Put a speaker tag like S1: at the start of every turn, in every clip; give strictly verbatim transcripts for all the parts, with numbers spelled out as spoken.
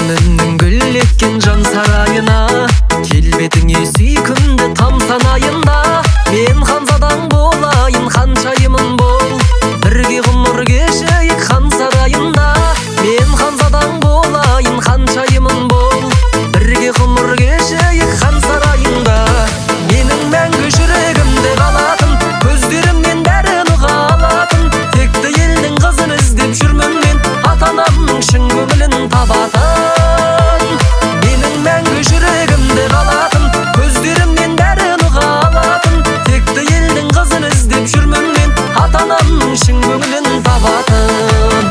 S1: Күнімнің гүл еккен жан сарайына, келбетіңе сүйкімді тамсанайында. Мен ханзадаң болайын, ханшайымын бол, бірге ғұмыр кешейік хан сарайында. Мен ханзадаң болайын, ханшайымын бол, бірге ғұмыр кешейік хан сарайында. Менің мәңгі жүрегімде қалатын, көздерімнен бәрін ұға алатын, текті елдің қызын іздеп жүрмін мен, ата-анамның шын көңілін табатын. Менің мәңгі жүрегімде қалатын, көздерімнен бәрін ұға алатын, текті елдің қызын іздеп жүрмін мен, ата-анамның шын көңілін табатын.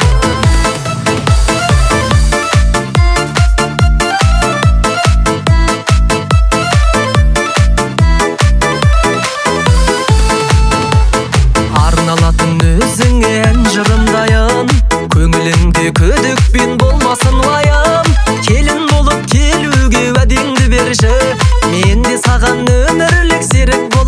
S1: Арналатын өзіңе ән жырымдайын, көңіліңде күдікпен болмасын уайым. Келін болып келуге уәдеңді берші, мен де саған өмірлік серік